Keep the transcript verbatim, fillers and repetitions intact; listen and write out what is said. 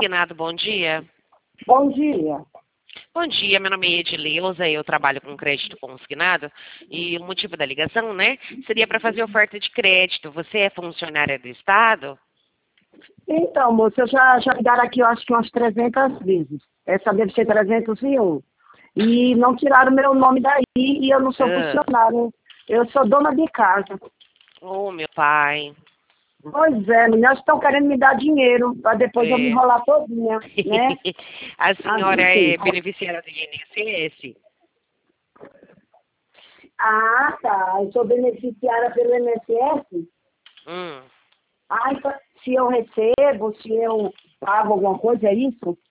Consignado, bom dia. Bom dia. Bom dia, meu nome é Edileuza, eu trabalho com crédito consignado e o motivo da ligação, né, seria para fazer oferta de crédito. Você é funcionária do Estado? Então, moça, eu já, já ligaram aqui, eu acho que umas trezentas vezes. Essa deve ser trezentos e um. E não tiraram meu nome daí e eu não sou Ah. funcionária. Eu sou dona de casa. Oh, meu pai. Pois é, meninas estão querendo me dar dinheiro para depois eu me É. enrolar todinha, né? A senhora Assim. é beneficiária do I N S S? Ah, tá. Eu sou beneficiária pelo I N S S? Hum. Ah, então, se eu recebo, se eu pago alguma coisa, é isso?